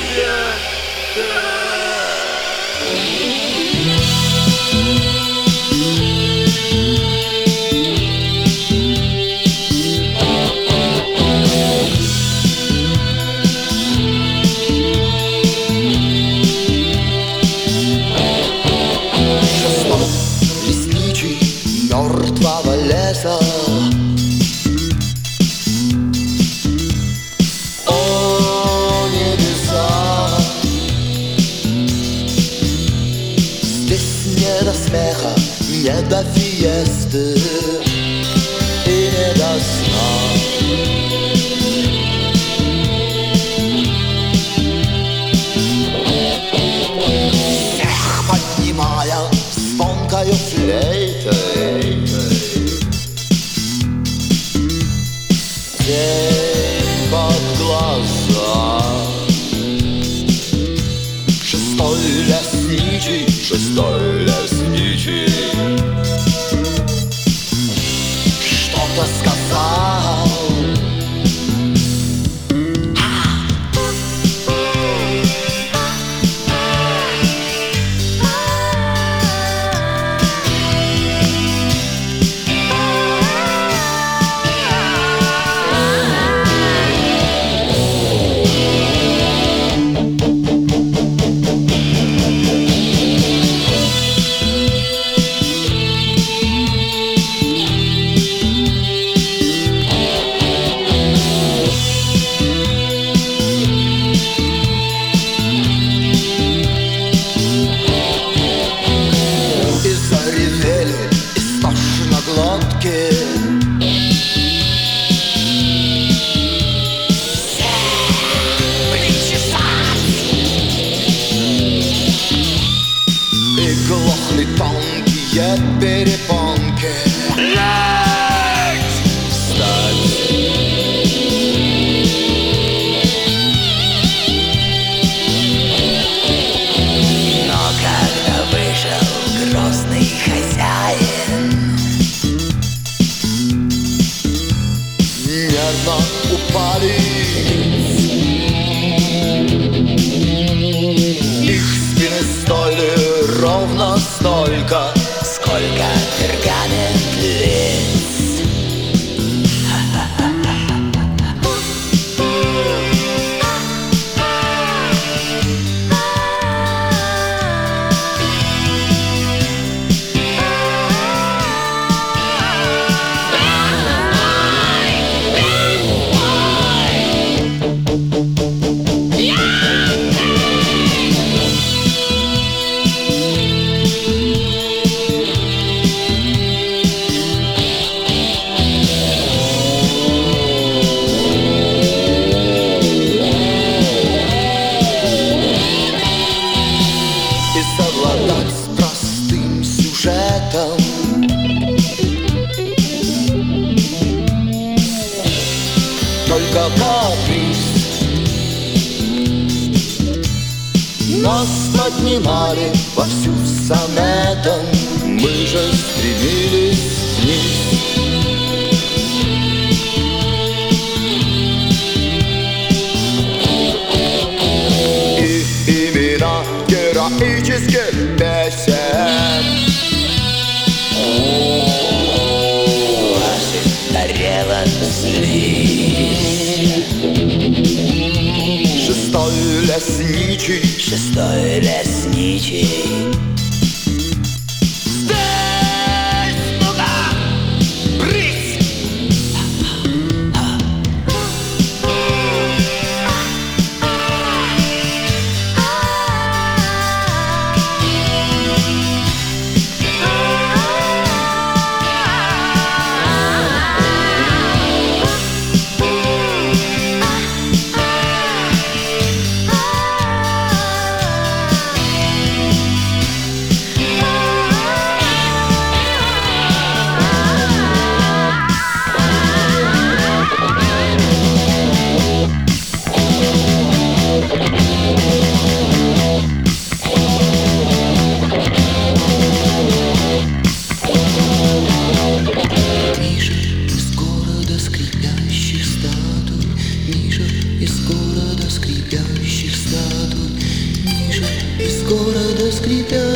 Мертвого леса. О, небеса, здесь не до смеха, не до фиесты и не до сна. Всех поднимая звонкою флейтой, тень под глаза. Шестой лесничий, шестой лесничий что-то сказал. И глохли тонкие перепонки. Встать! Но когда вышел грозный хозяин, нервно упали их спины, стоили ровно столько, сколько пергамент лиц. Совладать с простым сюжетом, только каприз. Нас поднимали вовсю сонетом, мы же стремились вниз. И имена героических песен ваших тарелок слизь. Шестой лесничий, шестой лесничий. из города скрипящих статуй, ниже из города скрипящих